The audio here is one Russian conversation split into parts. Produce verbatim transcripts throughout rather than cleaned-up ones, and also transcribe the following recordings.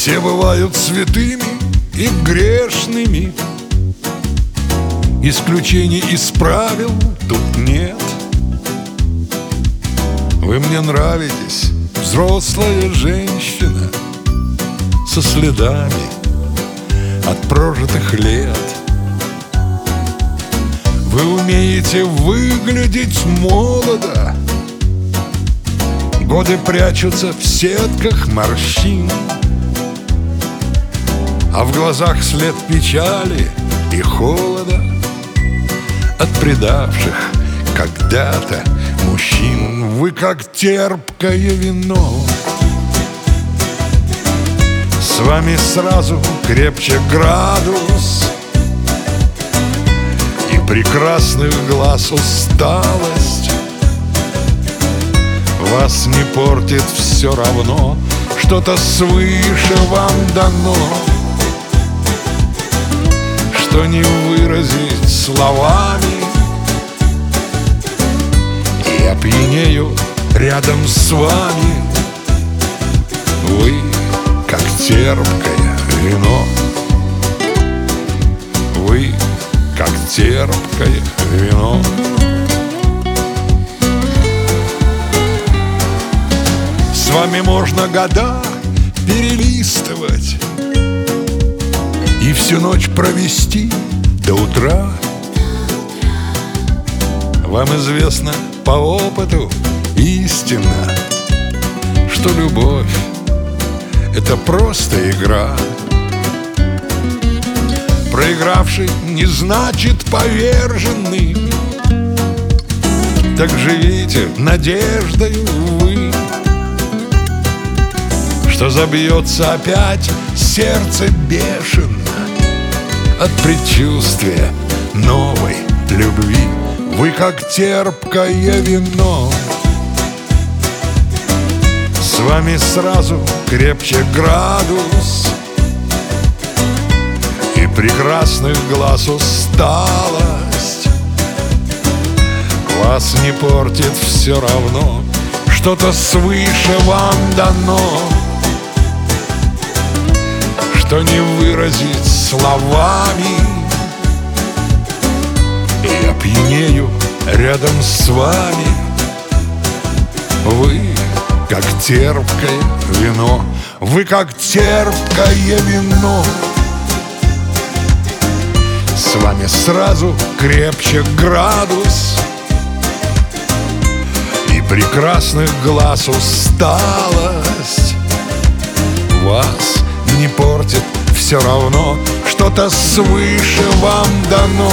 Все бывают святыми и грешными, исключений из правил тут нет. Вы мне нравитесь, взрослая женщина, со следами от прожитых лет. Вы умеете выглядеть молодо, годы прячутся в сетках морщин, а в глазах след печали и холода от предавших когда-то мужчин. Вы как терпкое вино, с вами сразу крепче градус, и прекрасных глаз усталость вас не портит все равно, что-то свыше вам дано, что не выразить словами. И я пьянею рядом с вами. Вы как терпкое вино, вы как терпкое вино. С вами можно года перелистывать и всю ночь провести до утра. Вам известно по опыту истинно, что любовь — это просто игра. Проигравший не значит поверженный. Так живите надеждою вы, что забьется опять сердце бешено от предчувствия новой любви. Вы как терпкое вино, с вами сразу крепче градус, и прекрасных глаз усталость вас не портит все равно, что-то свыше вам дано, что не выразить словами. И я пьянею рядом с вами. Вы как терпкое вино, вы как терпкое вино, с вами сразу крепче градус, и прекрасных глаз усталость вас не портит все равно, что-то свыше вам дано,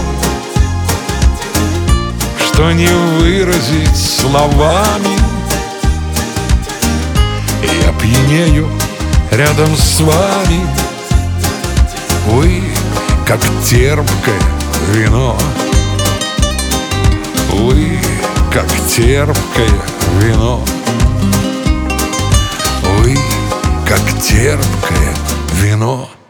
что не выразить словами. И я пьянею рядом с вами. Вы как терпкое вино, вы как терпкое вино, вы как терпкое вино.